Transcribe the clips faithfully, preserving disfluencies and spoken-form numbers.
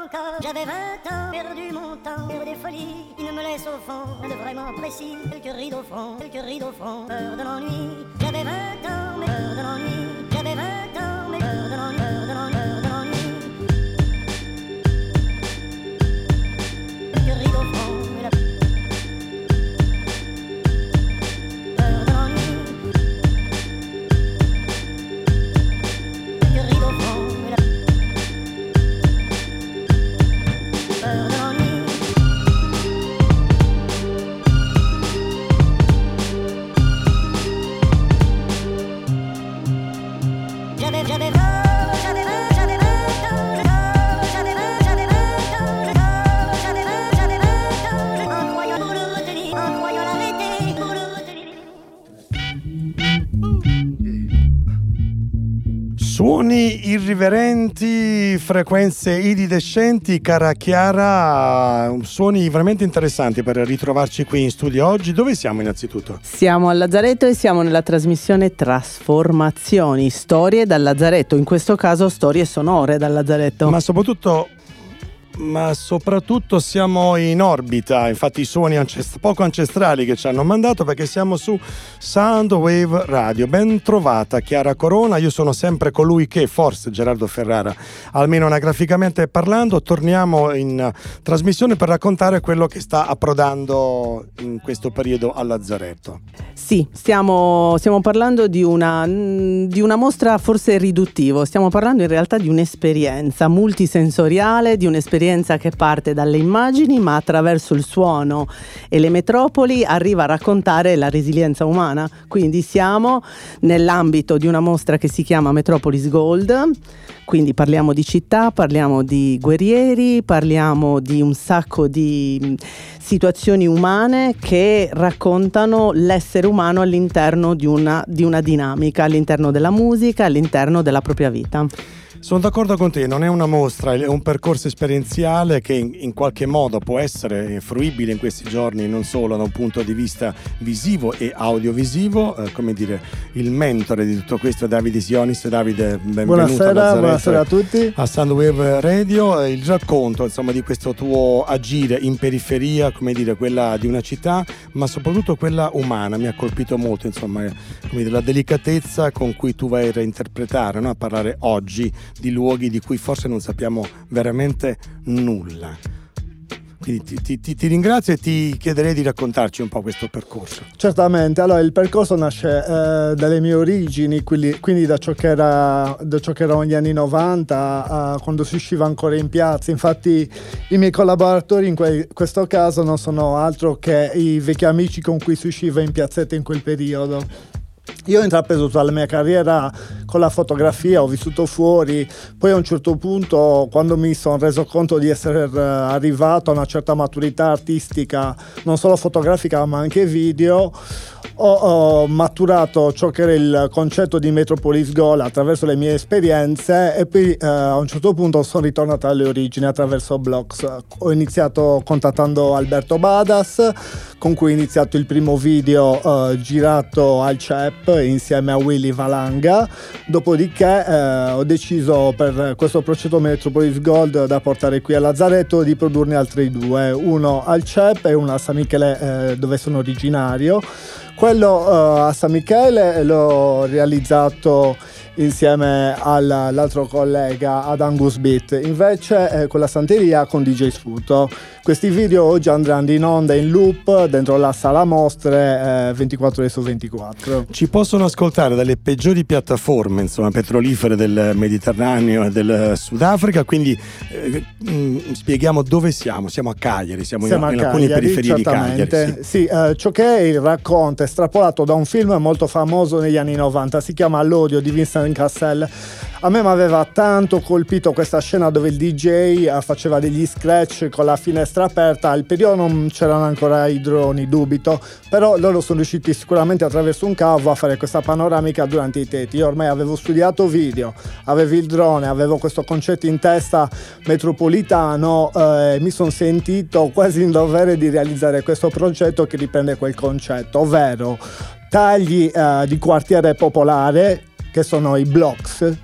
encore. J'avais vingt ans, perdu mon temps pour des folies qui ne me laissent au fond rien de vraiment précis. Quelques rides au front, quelques rides au front, peur de l'ennui. J'avais vingt ans, mais peur de l'ennui. J'avais vingt ans, mais peur de l'ennui, peur de l'ennui, peur de l'ennui. Quelques rides au front, et la peur de l'ennui. Quelques rides au front, et la peur de l'ennui. J'avais, j'avais vingt, j'avais vingt, j'avais vingt ans, je dors, j'avais vingt, j'avais vingt ans, je dors, j'avais vingt, j'avais vingt ans, je en croyant pour le retenir, en croyant l'arrêter, pour le retenir. Suoni irriverenti, frequenze iridescenti, cara Chiara, suoni veramente interessanti per ritrovarci qui in studio oggi. Dove siamo innanzitutto? Siamo al Lazzaretto e siamo nella trasmissione Trasformazioni, storie dal Lazzaretto, in questo caso storie sonore dal Lazzaretto. Ma soprattutto... ma soprattutto siamo in orbita, infatti i suoni ancest- poco ancestrali che ci hanno mandato, perché siamo su Soundwave Radio. Ben trovata Chiara Corona, io sono sempre colui che, forse Gerardo Ferrara, almeno anagraficamente parlando. Torniamo in trasmissione per raccontare quello che sta approdando in questo periodo al Lazzaretto. Sì, stiamo, stiamo parlando di una, di una mostra forse riduttivo, stiamo parlando in realtà di un'esperienza multisensoriale, di un'esperienza che parte dalle immagini ma attraverso il suono e le metropoli arriva a raccontare la resilienza umana. Quindi siamo nell'ambito di una mostra che si chiama Metropolis Gold, quindi parliamo di città, parliamo di guerrieri, parliamo di un sacco di situazioni umane che raccontano l'essere umano all'interno di una, di una dinamica, all'interno della musica, all'interno della propria vita. Sono d'accordo con te, non è una mostra, è un percorso esperienziale che in, in qualche modo può essere fruibile in questi giorni non solo da un punto di vista visivo e audiovisivo, eh, come dire, il mentore di tutto questo è Davide Sionis. Davide, benvenuto. Buonasera, buonasera a tutti. A Soundwave Radio, il racconto insomma di questo tuo agire in periferia, come dire, quella di una città, ma soprattutto quella umana. Mi ha colpito molto, insomma, come dire, la delicatezza con cui tu vai a reinterpretare, no? A parlare oggi di luoghi di cui forse non sappiamo veramente nulla. Quindi ti, ti, ti, ti ringrazio e ti chiederei di raccontarci un po' questo percorso. Certamente, allora il percorso nasce eh, dalle mie origini, quindi, quindi da ciò che era da ciò che erano gli anni novanta, eh, quando si usciva ancora in piazza. Infatti i miei collaboratori in que- questo caso non sono altro che i vecchi amici con cui si usciva in piazzetta in quel periodo. Io ho intrapreso tutta la mia carriera con la fotografia, ho vissuto fuori, poi a un certo punto, quando mi sono reso conto di essere arrivato a una certa maturità artistica, non solo fotografica ma anche video, ho, ho maturato ciò che era il concetto di Metropolis Gold attraverso le mie esperienze e poi eh, a un certo punto sono ritornato alle origini attraverso blogs. Ho iniziato contattando Alberto Badas, con cui ho iniziato il primo video eh, girato al C E P insieme a Willy Valanga. Dopodiché eh, ho deciso, per questo progetto Metropolis Gold da portare qui a Lazzaretto, di produrne altri due, uno al C E P e uno a San Michele, eh, dove sono originario. Quello uh, a San Michele l'ho realizzato insieme all'altro collega ad Angus Beat, invece eh, con la Santeria con D J Sputo. Questi video oggi andranno in onda in loop dentro la sala mostre eh, ventiquattro ore su ventiquattro. Ci possono ascoltare dalle peggiori piattaforme, insomma, petrolifere del Mediterraneo e del Sudafrica, quindi eh, mh, spieghiamo dove siamo. Siamo a Cagliari, siamo, siamo in, in Cagliari, alcune periferie di Cagliari. Sì, sì eh, ciò che è il racconto è estrapolato da un film molto famoso negli anni novanta, si chiama L'Odio di Vincent Cassel. A me mi aveva tanto colpito questa scena dove il D J faceva degli scratch con la finestra aperta. Al periodo non c'erano ancora i droni, dubito, però loro sono riusciti sicuramente attraverso un cavo a fare questa panoramica durante i tetti. Io ormai avevo studiato video, avevo il drone, avevo questo concetto in testa metropolitano, eh, mi sono sentito quasi in dovere di realizzare questo progetto che riprende quel concetto, ovvero tagli eh, di quartiere popolare, che sono i blocks,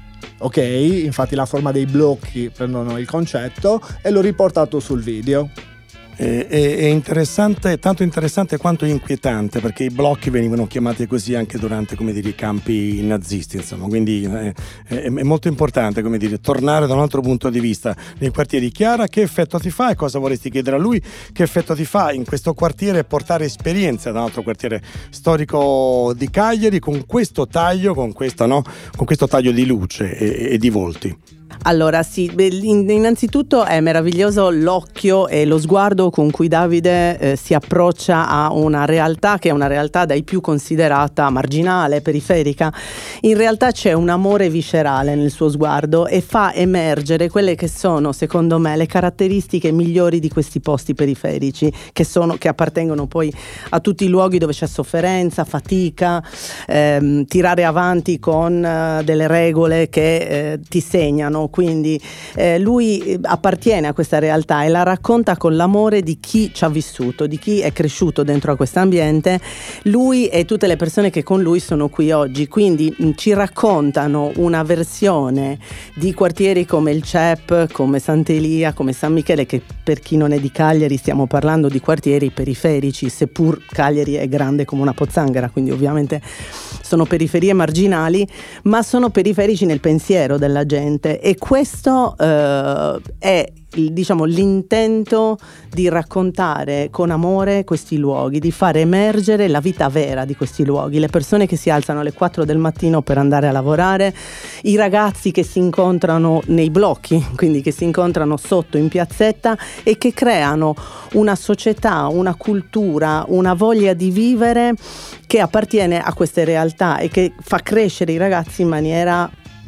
ok, infatti la forma dei blocchi prendono il concetto e l'ho riportato sul video. È, è, è interessante, tanto interessante quanto inquietante, perché i blocchi venivano chiamati così anche durante, come dire, i campi nazisti, insomma, quindi è, è, è molto importante, come dire, tornare da un altro punto di vista nei quartieri. Chiara, che effetto ti fa e cosa vorresti chiedere a lui? Che effetto ti fa in questo quartiere portare esperienza da un altro quartiere storico di Cagliari con questo taglio, con questa, no? Con questo taglio di luce e, e di volti? Allora sì, innanzitutto è meraviglioso l'occhio e lo sguardo con cui Davide eh, si approccia a una realtà che è una realtà dai più considerata marginale, periferica. In realtà c'è un amore viscerale nel suo sguardo e fa emergere quelle che sono, secondo me, le caratteristiche migliori di questi posti periferici, che sono, che appartengono poi a tutti i luoghi dove c'è sofferenza, fatica, ehm, tirare avanti con eh, delle regole che eh, ti segnano. Quindi eh, lui appartiene a questa realtà e la racconta con l'amore di chi ci ha vissuto, di chi è cresciuto dentro a questo ambiente, lui e tutte le persone che con lui sono qui oggi. Quindi mh, ci raccontano una versione di quartieri come il C E P, come Sant'Elia, come San Michele, che per chi non è di Cagliari stiamo parlando di quartieri periferici, seppur Cagliari è grande come una pozzanghera, quindi ovviamente sono periferie marginali, ma sono periferici nel pensiero della gente. E questo eh, è, diciamo, l'intento di raccontare con amore questi luoghi, di far emergere la vita vera di questi luoghi, le persone che si alzano alle quattro del mattino per andare a lavorare, i ragazzi che si incontrano nei blocchi, quindi che si incontrano sotto in piazzetta e che creano una società, una cultura, una voglia di vivere che appartiene a queste realtà e che fa crescere i ragazzi in maniera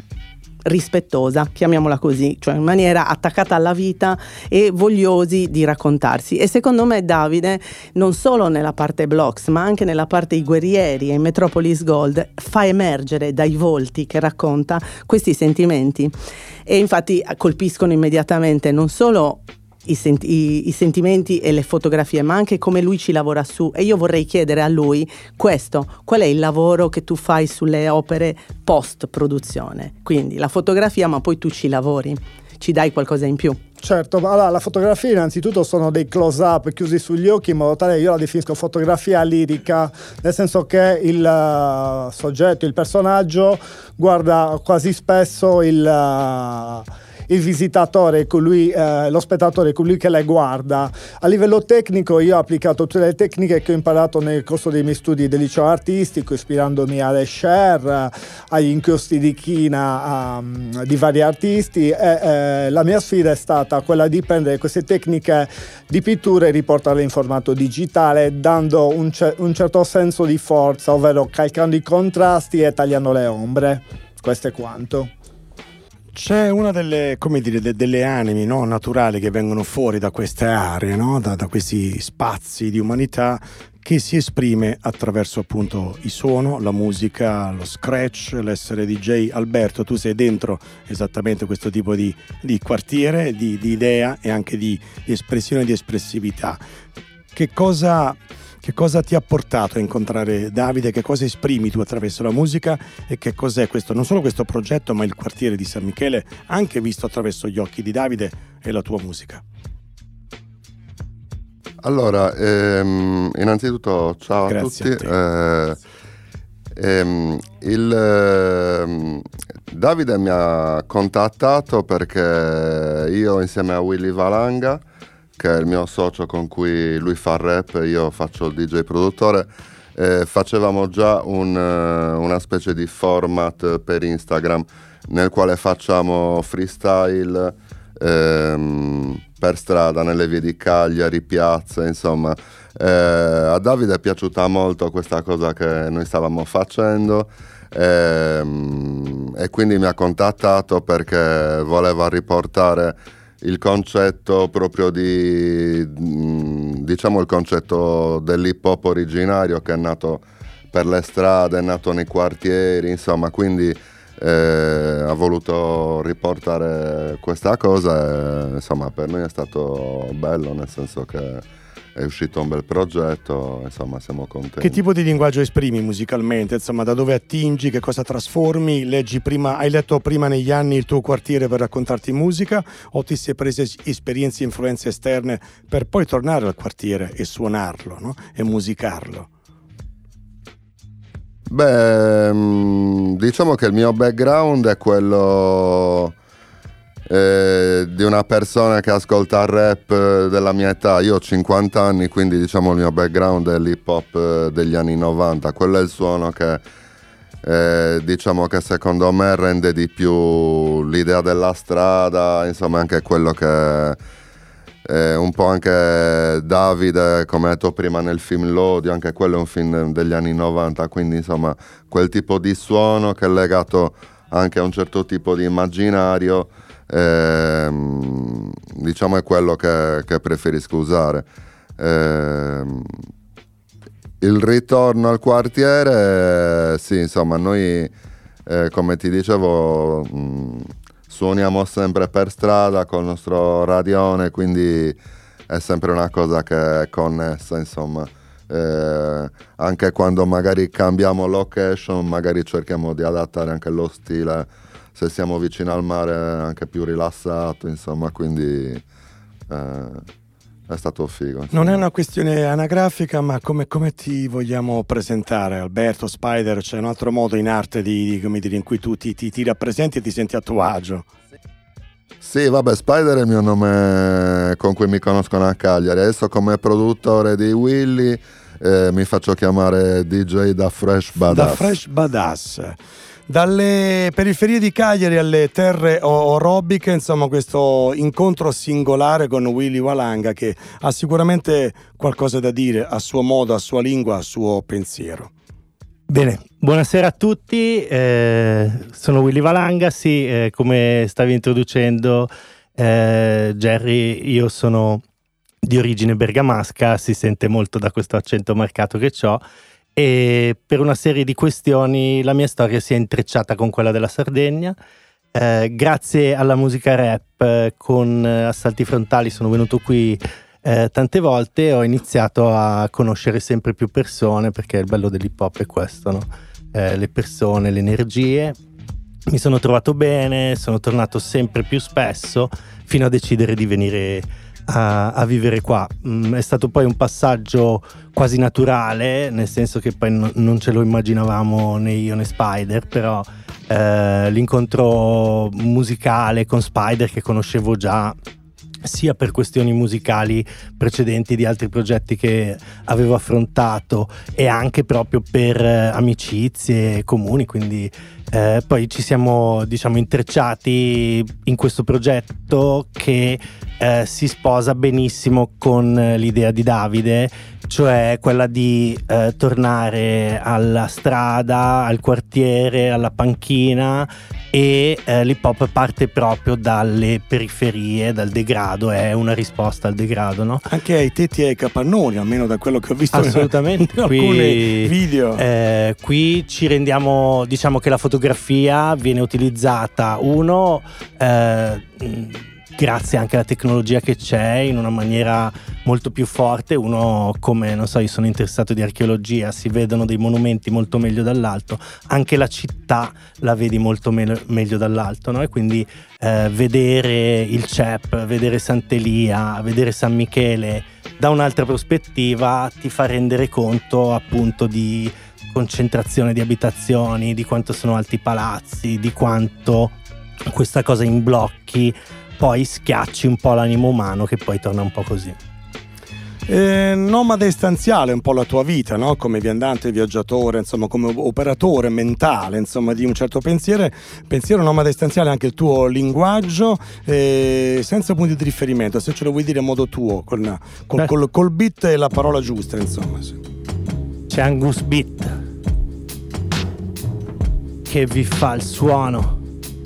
rispettosa, chiamiamola così, cioè in maniera attaccata alla vita e vogliosi di raccontarsi. E secondo me Davide, non solo nella parte Blocks, ma anche nella parte I Guerrieri e in Metropolis Gold, fa emergere dai volti che racconta questi sentimenti e infatti colpiscono immediatamente non solo I, sent- i, i sentimenti e le fotografie, ma anche come lui ci lavora su. E io vorrei chiedere a lui questo: qual è il lavoro che tu fai sulle opere post produzione? Quindi la fotografia, ma poi tu ci lavori, ci dai qualcosa in più. Certo, ma allora, la fotografia innanzitutto sono dei close up chiusi sugli occhi, in modo tale, io la definisco fotografia lirica, nel senso che il uh, soggetto, il personaggio guarda quasi spesso il uh, il visitatore, colui, eh, lo spettatore, colui che le guarda. A livello tecnico io ho applicato tutte le tecniche che ho imparato nel corso dei miei studi del liceo artistico, ispirandomi alle Cher, agli inchiostri di china, um, di vari artisti, e eh, la mia sfida è stata quella di prendere queste tecniche di pittura e riportarle in formato digitale, dando un, ce- un certo senso di forza, ovvero calcando i contrasti e tagliando le ombre. Questo è quanto. C'è una delle, come dire, de, delle anime, no, naturali che vengono fuori da queste aree, no, da, da questi spazi di umanità, che si esprime attraverso appunto il suono, la musica, lo scratch, l'essere D J. Alberto, tu sei dentro esattamente questo tipo di, di quartiere, di, di idea e anche di, di espressione e di espressività. Che cosa... Che cosa ti ha portato a incontrare Davide? Che cosa esprimi tu attraverso la musica? E che cos'è questo, non solo questo progetto, ma il quartiere di San Michele, anche visto attraverso gli occhi di Davide e la tua musica? Allora, ehm, innanzitutto ciao Grazie a tutti. A eh, ehm, il, ehm, Davide mi ha contattato perché io, insieme a Willy Valanga, che è il mio socio con cui lui fa rap, io faccio il D J produttore, eh, facevamo già un, uh, una specie di format per Instagram nel quale facciamo freestyle ehm, per strada, nelle vie di Cagliari, piazze, insomma. Eh, a Davide è piaciuta molto questa cosa che noi stavamo facendo ehm, e quindi mi ha contattato perché voleva riportare il concetto proprio di, diciamo, il concetto dell'hip hop originario, che è nato per le strade, è nato nei quartieri, insomma, quindi eh, ha voluto riportare questa cosa e, insomma, per noi è stato bello, nel senso che è uscito un bel progetto, insomma siamo contenti. Che tipo di linguaggio esprimi musicalmente? Insomma, da dove attingi, che cosa trasformi? Leggi prima, hai letto prima negli anni il tuo quartiere per raccontarti musica, o ti sei preso esperienze e influenze esterne per poi tornare al quartiere e suonarlo, no? E musicarlo? Beh, diciamo che il mio background è quello eh, di una persona che ascolta il rap della mia età. Io ho cinquanta anni, quindi diciamo il mio background è l'hip hop degli anni novanta. Quello è il suono che eh, diciamo che secondo me rende di più l'idea della strada, insomma anche quello che Eh, un po' anche Davide, come detto prima nel film L'Odio, anche quello è un film degli anni novanta, quindi insomma quel tipo di suono che è legato anche a un certo tipo di immaginario, ehm, diciamo è quello che, che preferisco usare. Ehm, il ritorno al quartiere, sì, insomma noi eh, come ti dicevo mh, suoniamo sempre per strada col nostro radione, quindi è sempre una cosa che è connessa, insomma. Eh, anche quando magari cambiamo location, magari cerchiamo di adattare anche lo stile, se siamo vicino al mare anche più rilassato, insomma, quindi eh, è stato figo. Insomma. Non è una questione anagrafica, ma come, come ti vogliamo presentare, Alberto, Spider? C'è un altro modo in arte di, di, come dire, in cui tu ti, ti, ti rappresenti e ti senti a tuo agio? Sì, vabbè, Spider è il mio nome con cui mi conoscono a Cagliari. Adesso come produttore di Willy eh, mi faccio chiamare D J da Fresh Badass. Da Fresh Badass. Dalle periferie di Cagliari alle terre orobiche, insomma, questo incontro singolare con Willy Valanga, che ha sicuramente qualcosa da dire a suo modo, a sua lingua, a suo pensiero. Bene, buonasera a tutti, eh, sono Willy Valanga, sì, eh, come stavi introducendo eh, Jerry, io sono di origine bergamasca, si sente molto da questo accento marcato che ho, e per una serie di questioni la mia storia si è intrecciata con quella della Sardegna. Eh, grazie alla musica rap eh, con eh, Assalti Frontali sono venuto qui eh, tante volte, ho iniziato a conoscere sempre più persone, perché il bello dell'hip hop è questo, no? Eh, le persone, le energie. Mi sono trovato bene, sono tornato sempre più spesso fino a decidere di venire A, a vivere qua. Mm, è stato poi un passaggio quasi naturale, nel senso che poi no, non ce lo immaginavamo né io né Spider, però eh, l'incontro musicale con Spider, che conoscevo già sia per questioni musicali precedenti di altri progetti che avevo affrontato e anche proprio per eh, amicizie comuni, quindi eh, poi ci siamo, diciamo, intrecciati in questo progetto che eh, si sposa benissimo con l'idea di Davide, cioè quella di eh, tornare alla strada, al quartiere, alla panchina, e eh, l'hip hop parte proprio dalle periferie, dal degrado, è una risposta al degrado, no? Anche ai tetti e ai capannoni, almeno da quello che ho visto assolutamente in qui, alcuni video. Eh, qui ci rendiamo, diciamo che la fotografia viene utilizzata uno eh, grazie anche alla tecnologia che c'è in una maniera molto più forte. Uno, come non so, io sono interessato di archeologia, si vedono dei monumenti molto meglio dall'alto, anche la città la vedi molto me- meglio dall'alto, no? E quindi eh, vedere il C E P, vedere Sant'Elia, vedere San Michele da un'altra prospettiva ti fa rendere conto appunto di concentrazione di abitazioni, di quanto sono alti i palazzi, di quanto questa cosa in blocchi poi schiacci un po' l'animo umano, che poi torna un po' così. Eh, nomade stanziale è un po' la tua vita, no? Come viandante, viaggiatore, insomma, come operatore mentale, insomma, di un certo pensiero. Pensiero nomade stanziale è anche il tuo linguaggio, eh, senza punti di riferimento, se ce lo vuoi dire a modo tuo, con, col, col, col beat e la parola giusta, insomma. Sì. C'è Angus Beat che vi fa il suono.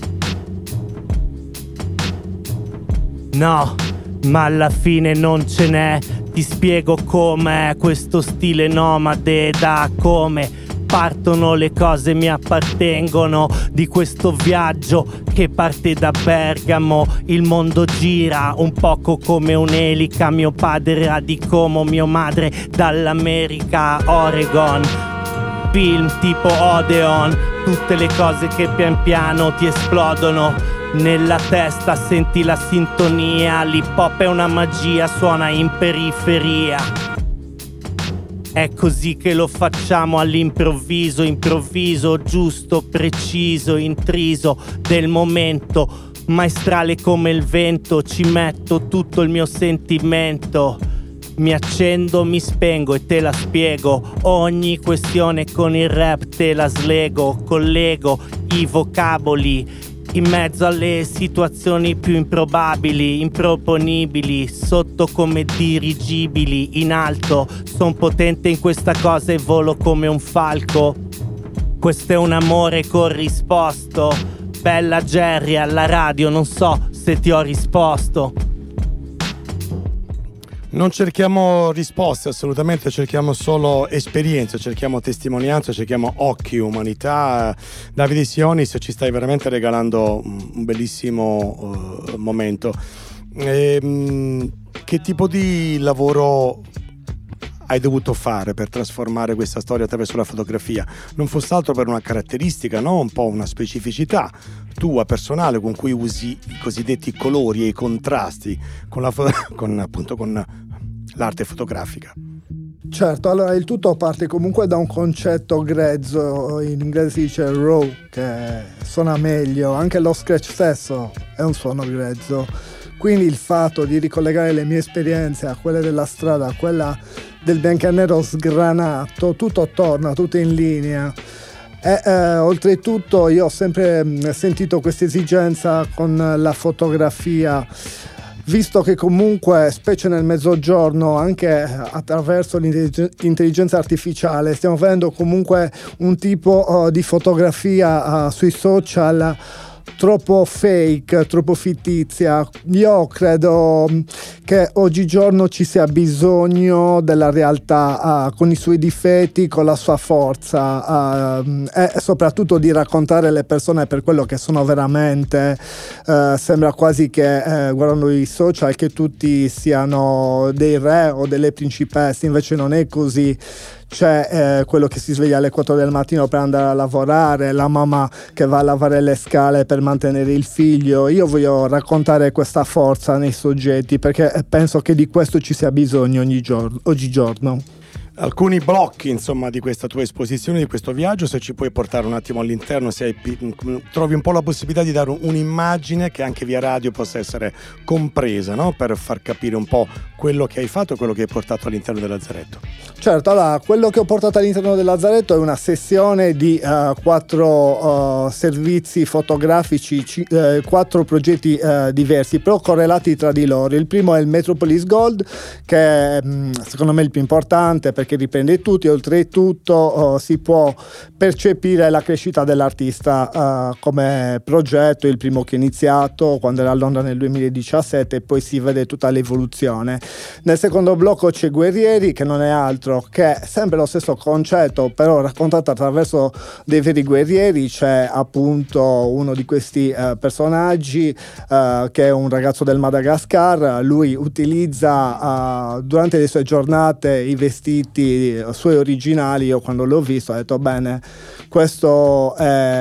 No, ma alla fine non ce n'è. Ti spiego com'è questo stile nomade, da come partono, le cose mi appartengono. Di questo viaggio che parte da Bergamo, il mondo gira un poco come un'elica. Mio padre era di Como, mio madre dall'America, Oregon. Film tipo Odeon, tutte le cose che pian piano ti esplodono nella testa, senti la sintonia. L'hip hop è una magia, suona in periferia. È così che lo facciamo all'improvviso, improvviso, giusto, preciso, intriso del momento, maestrale come il vento. Ci metto tutto il mio sentimento, mi accendo, mi spengo e te la spiego. Ogni questione con il rap te la slego, collego i vocaboli in mezzo alle situazioni più improbabili, improponibili, sotto come dirigibili, in alto. Son potente in questa cosa e volo come un falco. Questo è un amore corrisposto. Bella Jerry alla radio, non so se ti ho risposto. Non cerchiamo risposte, assolutamente, cerchiamo solo esperienze, cerchiamo testimonianze, cerchiamo occhi, umanità. Davide Sionis, ci stai veramente regalando un bellissimo uh, momento. E, che tipo di lavoro hai dovuto fare per trasformare questa storia attraverso la fotografia? Non fosse altro per una caratteristica, no? Un po' una specificità tua personale con cui usi i cosiddetti colori e i contrasti con, la fo- con, appunto, con l'arte fotografica. Certo, allora il tutto parte comunque da un concetto grezzo, in inglese si dice raw, che suona meglio, anche lo scratch stesso è un suono grezzo, quindi il fatto di ricollegare le mie esperienze a quelle della strada, a quella del bianco e nero sgranato, tutto torna, tutto in linea. E, eh, oltretutto io ho sempre mh, sentito questa esigenza con la fotografia, visto che comunque, specie nel mezzogiorno, anche attraverso l'intelligenza artificiale, stiamo vedendo comunque un tipo uh, di fotografia uh, sui social troppo fake, troppo fittizia. Io credo che oggigiorno ci sia bisogno della realtà uh, con i suoi difetti, con la sua forza uh, e soprattutto di raccontare le persone per quello che sono veramente. Uh, sembra quasi che uh, guardando i social che tutti siano dei re o delle principesse, invece non è così. C'è eh, quello che si sveglia alle quattro del mattino per andare a lavorare, la mamma che va a lavare le scale per mantenere il figlio. Io voglio raccontare questa forza nei soggetti perché penso che di questo ci sia bisogno ogni giorno, oggigiorno. Alcuni blocchi, insomma, di questa tua esposizione, di questo viaggio, se ci puoi portare un attimo all'interno, se hai, trovi un po' la possibilità di dare un'immagine che anche via radio possa essere compresa, no? Per far capire un po' quello che hai fatto e quello che hai portato all'interno del lazzaretto. Certo, allora, quello che ho portato all'interno del lazzaretto è una sessione di uh, quattro uh, servizi fotografici, c- uh, quattro progetti uh, diversi, però correlati tra di loro. Il primo è il Metropolis Gold, che è, secondo me, il più importante perché riprende tutti, oltretutto uh, si può percepire la crescita dell'artista uh, come progetto, il primo che è iniziato quando era a Londra nel duemiladiciassette e poi si vede tutta l'evoluzione. Nel secondo blocco c'è Guerrieri, che non è altro che sempre lo stesso concetto, però raccontato attraverso dei veri guerrieri. C'è appunto uno di questi uh, personaggi uh, che è un ragazzo del Madagascar. Lui utilizza uh, durante le sue giornate i vestiti suoi originali. Io quando l'ho visto ho detto bene, questo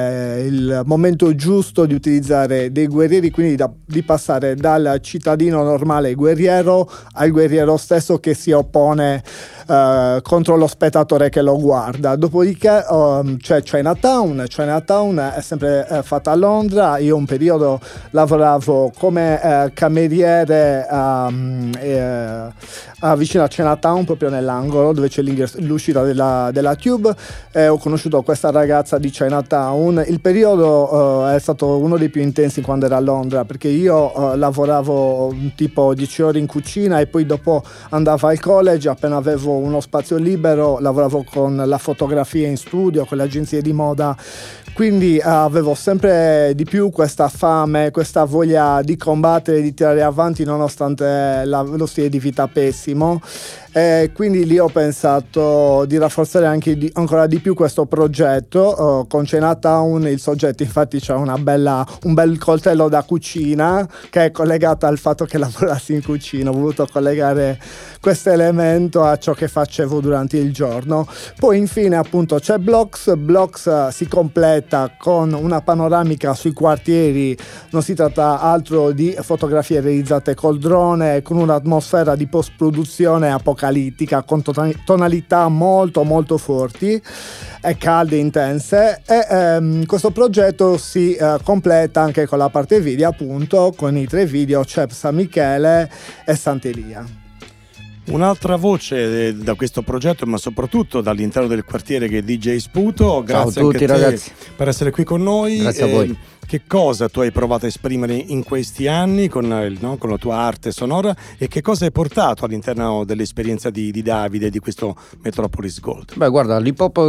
è il momento giusto di utilizzare dei guerrieri, quindi da, di passare dal cittadino normale guerriero al guerriero stesso che si oppone uh, contro lo spettatore che lo guarda. Dopodiché um, c'è Chinatown. Chinatown è sempre uh, fatta a Londra. Io un periodo lavoravo come uh, cameriere um, eh, uh, vicino a Chinatown, proprio nell'angolo dove c'è l'uscita della, della Tube, e ho conosciuto questa ragazza di Chinatown. Il periodo uh, è stato uno dei più intensi quando ero a Londra, perché io uh, lavoravo tipo dieci ore in cucina e poi dopo andavo al college. Appena avevo uno spazio libero lavoravo con la fotografia in studio, con le agenzie di moda, quindi uh, avevo sempre di più questa fame, questa voglia di combattere, di tirare avanti nonostante la, lo stile di vita pessimo. e quindi lì ho pensato di rafforzare anche di, ancora di più questo progetto. Uh, con Chinatown il soggetto infatti c'è una bella, un bel coltello da cucina che è collegato al fatto che lavorassi in cucina. Ho voluto collegare questo elemento a ciò che facevo durante il giorno. Poi infine appunto c'è Blocks. Blocks uh, si completa con una panoramica sui quartieri, non si tratta altro di fotografie realizzate col drone con un'atmosfera di post-produzione apocalittica con tonalità molto molto forti e calde e intense, e ehm, questo progetto si eh, completa anche con la parte video, appunto con i tre video C E P San Michele e Sant'Elia. Un'altra voce da questo progetto, ma soprattutto dall'interno del quartiere, che è D J Sputo. Grazie Ciao a tutti, anche a te ragazzi, per essere qui con noi. Grazie a voi. Che cosa tu hai provato a esprimere in questi anni con, no, con la tua arte sonora, e che cosa hai portato all'interno dell'esperienza di, di Davide, di questo Metropolis Gold? Beh, guarda, l'hip hop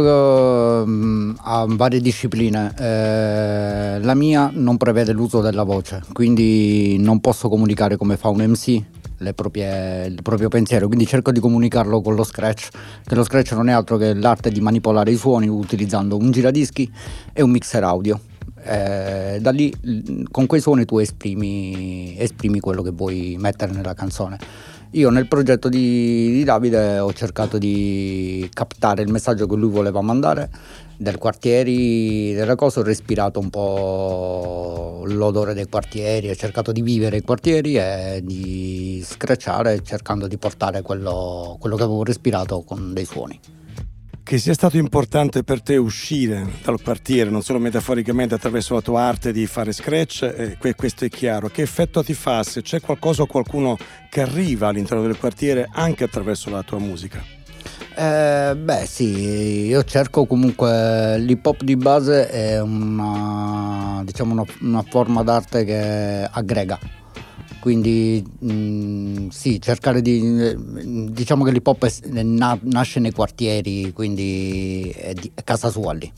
uh, ha varie discipline. Eh, la mia non prevede l'uso della voce, quindi non posso comunicare come fa un M C le proprie, il proprio pensiero, quindi cerco di comunicarlo con lo scratch, che lo scratch non è altro che l'arte di manipolare i suoni utilizzando un giradischi e un mixer audio. Eh, da lì con quei suoni tu esprimi, esprimi quello che vuoi mettere nella canzone. Io nel progetto di, di Davide ho cercato di captare il messaggio che lui voleva mandare del quartieri, della cosa. Ho respirato un po' l'odore dei quartieri, ho cercato di vivere i quartieri e di scratchare, cercando di portare quello, quello che avevo respirato con dei suoni. Che sia stato importante per te uscire dal quartiere, non solo metaforicamente attraverso la tua arte di fare scratch, eh, questo è chiaro. Che effetto ti fa se c'è qualcosa o qualcuno che arriva all'interno del quartiere anche attraverso la tua musica? Eh, beh sì, io cerco comunque, l'hip hop di base è una, diciamo una, una forma d'arte che aggrega. Quindi mh, sì, cercare di, diciamo che l'hip hop è, na, nasce nei quartieri, quindi è, di, è casa sua lì.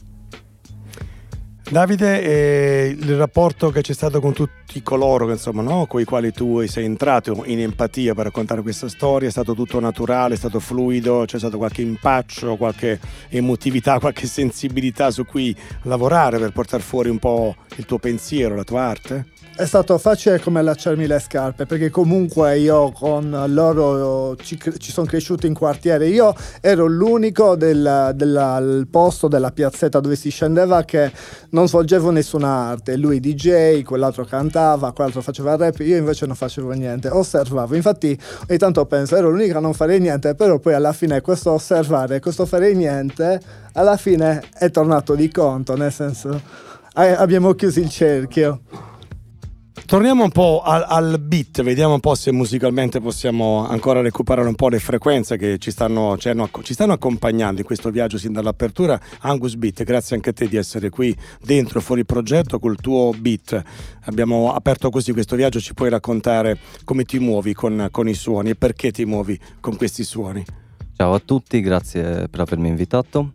Davide, eh, il rapporto che c'è stato con tutti coloro che, insomma, no, con i quali tu sei entrato in empatia per raccontare questa storia, è stato tutto naturale, è stato fluido, c'è stato qualche impaccio, qualche emotività, qualche sensibilità su cui lavorare per portare fuori un po' il tuo pensiero, la tua arte? È stato facile come allacciarmi le scarpe, perché comunque io con loro ci, ci sono cresciuto in quartiere. Io ero l'unico del, del posto della piazzetta dove si scendeva che non svolgevo nessuna arte. Lui D J, quell'altro cantava, quell'altro faceva rap, io invece non facevo niente, osservavo. Infatti ogni tanto penso, ero l'unico a non fare niente, però poi alla fine questo osservare, questo fare niente, alla fine è tornato di conto, nel senso abbiamo chiuso il cerchio. Torniamo un po' al, al beat, vediamo un po' se musicalmente possiamo ancora recuperare un po' le frequenze che ci stanno, cioè, no, ci stanno accompagnando in questo viaggio sin dall'apertura. Angus Beat, grazie anche a te di essere qui dentro fuori progetto col tuo beat. Abbiamo aperto così questo viaggio, ci puoi raccontare come ti muovi con, con i suoni e perché ti muovi con questi suoni? Ciao a tutti, grazie per avermi invitato.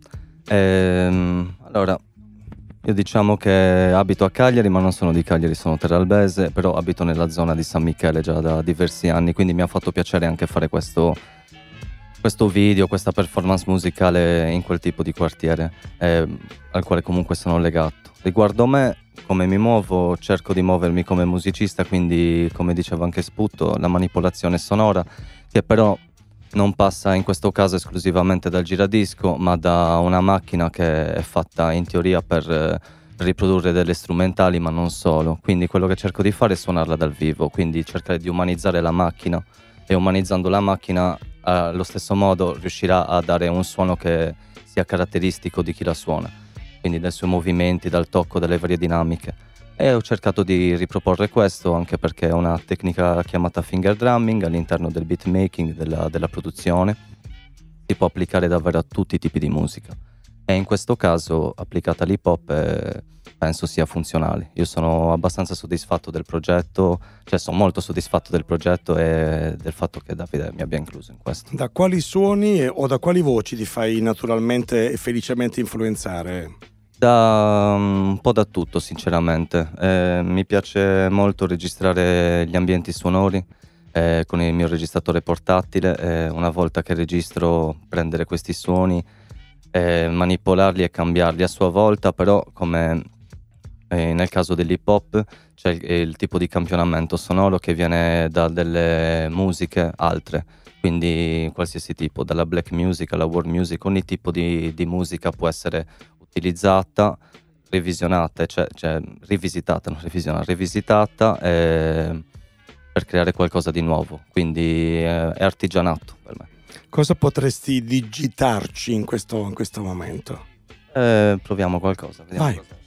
Ehm, allora, io diciamo che abito a Cagliari, ma non sono di Cagliari, sono terralbese, però abito nella zona di San Michele già da diversi anni, quindi mi ha fatto piacere anche fare questo, questo video, questa performance musicale in quel tipo di quartiere, eh, al quale comunque sono legato. Riguardo me, come mi muovo, cerco di muovermi come musicista, quindi come diceva anche Sputo, la manipolazione sonora, che però non passa in questo caso esclusivamente dal giradisco, ma da una macchina che è fatta in teoria per eh, riprodurre delle strumentali, ma non solo. Quindi quello che cerco di fare è suonarla dal vivo, quindi cercare di umanizzare la macchina, e umanizzando la macchina eh, allo stesso modo riuscirà a dare un suono che sia caratteristico di chi la suona, quindi dai suoi movimenti, dal tocco, dalle varie dinamiche. E ho cercato di riproporre questo anche perché è una tecnica chiamata finger drumming all'interno del beatmaking, della, della produzione. Si può applicare davvero a tutti i tipi di musica, e in questo caso applicata all'hip hop eh, penso sia funzionale. Io sono abbastanza soddisfatto del progetto, cioè sono molto soddisfatto del progetto e del fatto che Davide mi abbia incluso in questo. Da quali suoni o da quali voci ti fai naturalmente e felicemente influenzare? Da un po' da tutto, sinceramente. Eh, mi piace molto registrare gli ambienti sonori, eh, con il mio registratore portatile, eh, una volta che registro prendere questi suoni, eh, manipolarli e cambiarli a sua volta, però come eh, nel caso dell'hip hop c'è il, il tipo di campionamento sonoro che viene da delle musiche altre, quindi qualsiasi tipo, dalla black music alla world music, ogni tipo di, di musica può essere utilizzata, revisionata, cioè, cioè rivisitata, non revisionata, rivisitata eh, per creare qualcosa di nuovo, quindi eh, è artigianato per me. Cosa potresti digitarci in questo, in questo momento? Eh, proviamo qualcosa, vediamo Vai. cosa.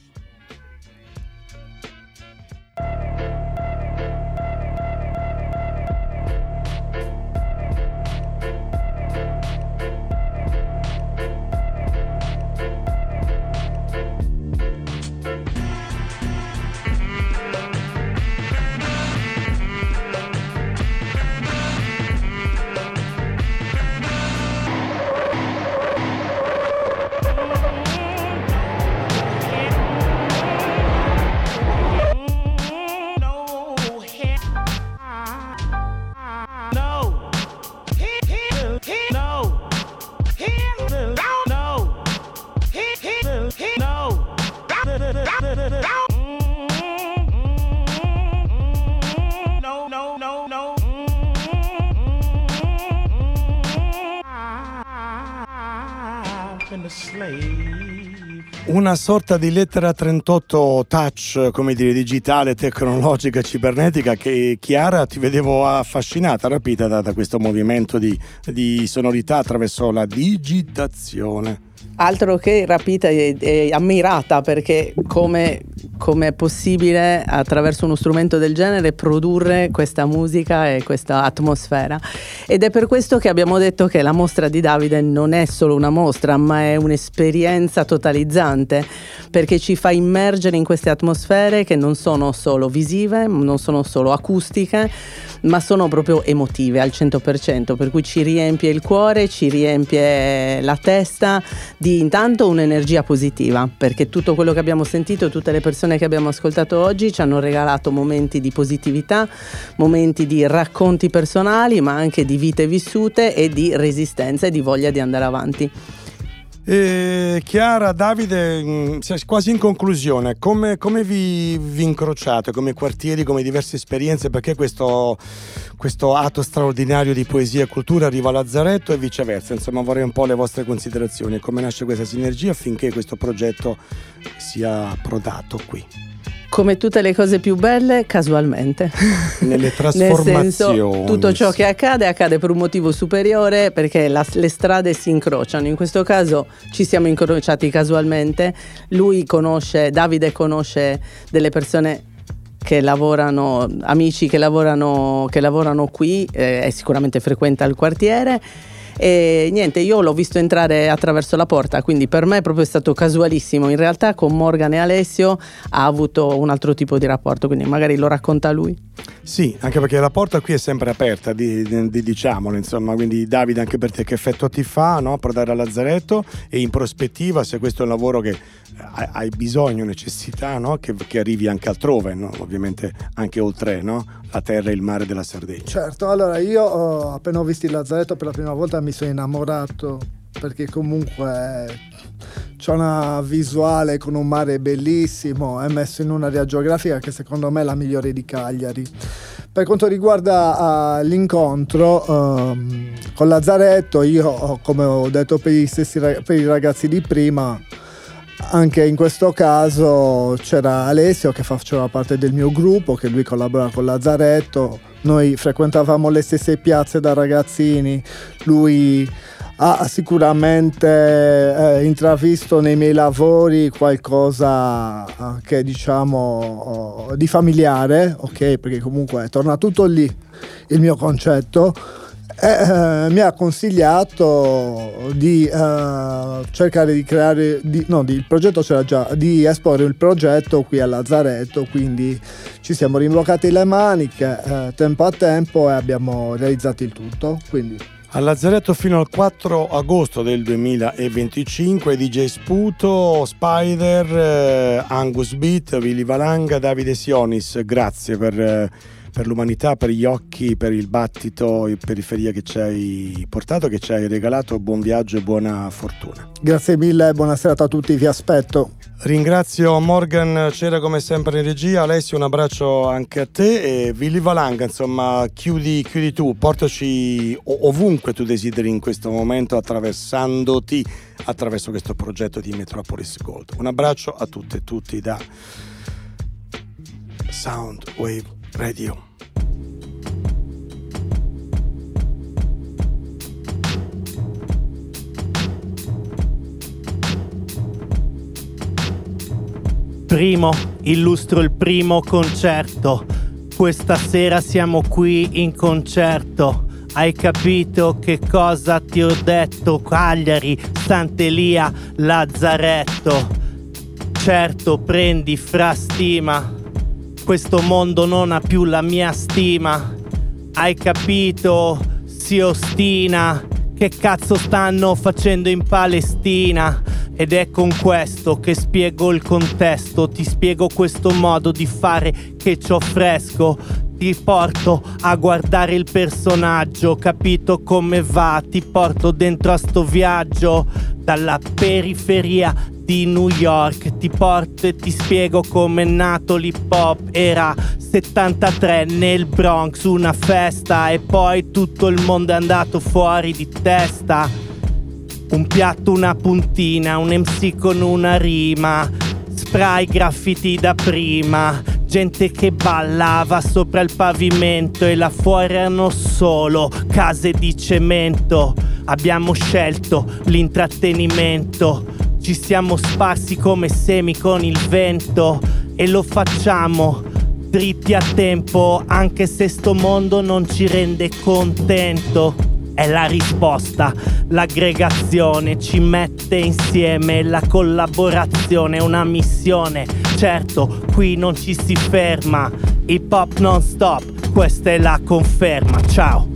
Una sorta di lettera trentotto touch, come dire, digitale, tecnologica, cibernetica, che Chiara ti vedevo affascinata, rapita da, da questo movimento di, di sonorità attraverso la digitazione. Altro che rapita e, e ammirata, perché come, come è possibile attraverso uno strumento del genere produrre questa musica e questa atmosfera. Ed è per questo che abbiamo detto che la mostra di Davide non è solo una mostra, ma è un'esperienza totalizzante, perché ci fa immergere in queste atmosfere che non sono solo visive, non sono solo acustiche, ma sono proprio emotive al cento per cento, per cui ci riempie il cuore, ci riempie la testa di intanto un'energia positiva, perché tutto quello che abbiamo sentito, tutte le persone che abbiamo ascoltato oggi ci hanno regalato momenti di positività, momenti di racconti personali, ma anche di vite vissute e di resistenza e di voglia di andare avanti. E Chiara, Davide, quasi in conclusione, come, come vi, vi incrociate come quartieri, come diverse esperienze, perché questo, questo atto straordinario di poesia e cultura arriva a Lazzaretto e viceversa? Insomma, vorrei un po' le vostre considerazioni, come nasce questa sinergia affinché questo progetto sia approdato qui. Come tutte le cose più belle, casualmente. Nelle trasformazioni. Nel senso, tutto ciò che accade, accade per un motivo superiore, perché la, le strade si incrociano. In questo caso ci siamo incrociati casualmente. Lui conosce, Davide conosce delle persone che lavorano, amici che lavorano, che lavorano qui, eh, e sicuramente frequenta il quartiere. E niente, io l'ho visto entrare attraverso la porta, quindi per me proprio è stato casualissimo. In realtà con Morgan e Alessio ha avuto un altro tipo di rapporto, quindi magari lo racconta lui. Sì, anche perché la porta qui è sempre aperta, di, di, diciamolo, insomma, quindi Davide, anche per te che effetto ti fa, no? Approdare a Lazzaretto, e in prospettiva, se questo è un lavoro che hai bisogno, necessità, no? che, che arrivi anche altrove, no? Ovviamente anche oltre, no? La terra e il mare della Sardegna. Certo, allora io ho, appena ho visto il Lazzaretto per la prima volta mi sono innamorato, perché comunque c'è una visuale con un mare bellissimo, è messo in un'area geografica che secondo me è la migliore di Cagliari. Per quanto riguarda uh, l'incontro um, con Lazzaretto, io, come ho detto per i, stessi, per i ragazzi di prima, anche in questo caso c'era Alessio che faceva parte del mio gruppo, che lui collabora con Lazzaretto. Noi frequentavamo le stesse piazze da ragazzini, lui ha sicuramente eh, intravisto nei miei lavori qualcosa eh, che diciamo oh, di familiare, ok, perché comunque torna tutto lì il mio concetto. E, eh, mi ha consigliato di eh, cercare di creare di, no, di, il progetto c'era già, di esporre il progetto qui a Lazzaretto, quindi ci siamo rimboccati le maniche eh, tempo a tempo e abbiamo realizzato il tutto. Quindi a Lazzaretto fino al quattro agosto del duemilaventicinque, D J Sputo, Spider, eh, Angus Beat, Willy Valanga, Davide Sionis, grazie per, eh, per l'umanità, per gli occhi, per il battito in periferia che ci hai portato, che ci hai regalato. Buon viaggio e buona fortuna. Grazie mille, buona serata a tutti, vi aspetto. Ringrazio Morgan Cera come sempre in regia. Alessio, un abbraccio anche a te, e Willy Valanga, insomma, chiudi, chiudi tu, portaci ovunque tu desideri in questo momento, attraversandoti attraverso questo progetto di Metropolis Gold. Un abbraccio a tutte e tutti da Soundwave Radio. Primo, illustro il primo concerto. Questa sera siamo qui in concerto. Hai capito che cosa ti ho detto? Cagliari, Sant'Elia, Lazzaretto. Certo, prendi fra stima. Questo mondo non ha più la mia stima. Hai capito? Si ostina. Che cazzo stanno facendo in Palestina? Ed è con questo che spiego il contesto. Ti spiego questo modo di fare che c'ho fresco. Ti porto a guardare il personaggio. Capito come va? Ti porto dentro a sto viaggio. Dalla periferia di New York ti porto e ti spiego come è nato l'hip hop. Era settantatré nel Bronx, una festa, e poi tutto il mondo è andato fuori di testa. Un piatto, una puntina, un M C con una rima, spray, graffiti da prima, gente che ballava sopra il pavimento, e là fuori erano solo case di cemento. Abbiamo scelto l'intrattenimento, ci siamo sparsi come semi con il vento, e lo facciamo dritti a tempo, anche se sto mondo non ci rende contento. È la risposta, l'aggregazione ci mette insieme, la collaborazione è una missione. Certo, qui non ci si ferma, hip hop non stop, questa è la conferma. Ciao.